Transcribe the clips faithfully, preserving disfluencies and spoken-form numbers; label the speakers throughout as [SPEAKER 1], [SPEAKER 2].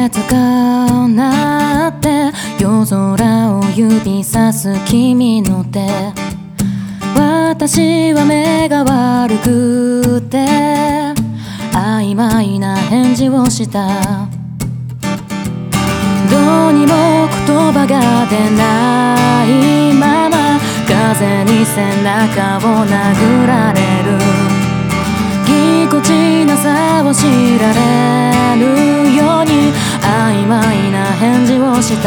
[SPEAKER 1] つかなって夜空を指さす君の手、私は目が悪くて曖昧な返事をした。どうにも言葉が出ないまま風に背中を殴られる。ぎこちなさを知られるように曖昧な返事をした。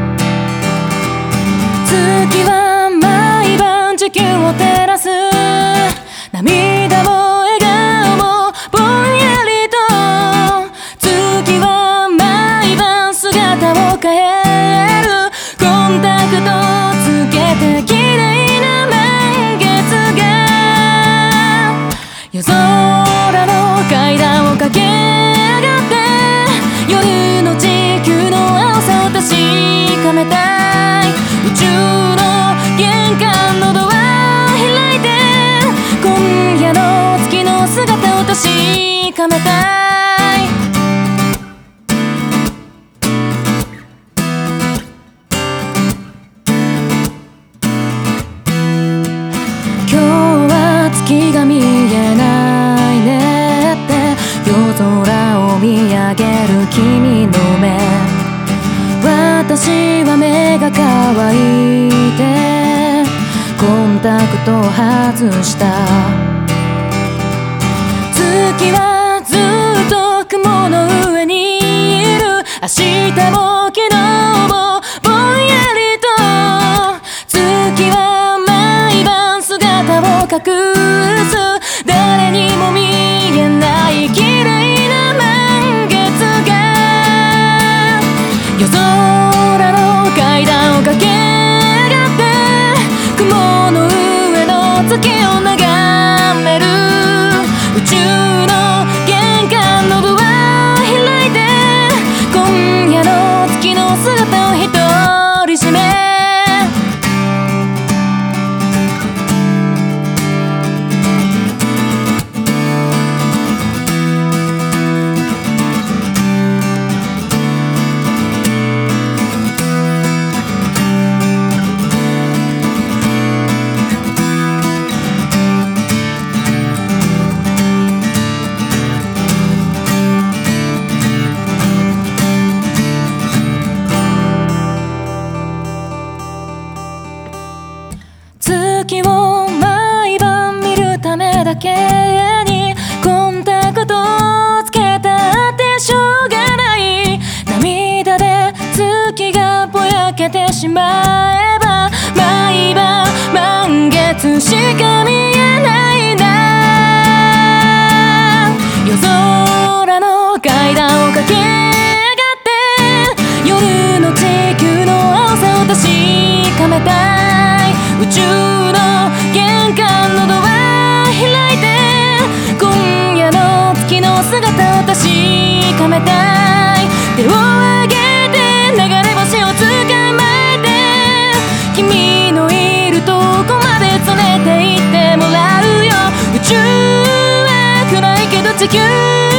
[SPEAKER 1] 月は毎晩地球を照らす。涙も笑顔もぼんやりと月は毎晩姿を変える。コンタクトつけて綺麗な満月が夜空の階段を駆け上がって夜の地球の青さを確かめたい。宇宙の玄関のドア開いて今夜の月の姿を確かめたい。今日は月が見えないねって夜空を見上げる君の目、私は目が乾いてコンタクトを外した。月はずっと雲の上にいる。明日も昨日もぼんやりと月は毎晩姿を隠す。誰にも見えない綺麗な満月が夜空の階段を駆け上がって雲の上の月を眺める。宇宙の玄関のドア開いて今夜の月の姿を独り占め。月を毎晩見るためだけにコンタクトをつけたってしょうがない。涙で月がぼやけてしまえば毎晩満月しか見えないな。夜空の階段を駆け上がって夜の地球の青さを確かめたい。宇宙の玄関のドア開いて今夜の月の姿を確かめたい。手を上げて流れ星を捕まえて君のいるとこまで連れて行ってもらうよ。宇宙は暗いけど地球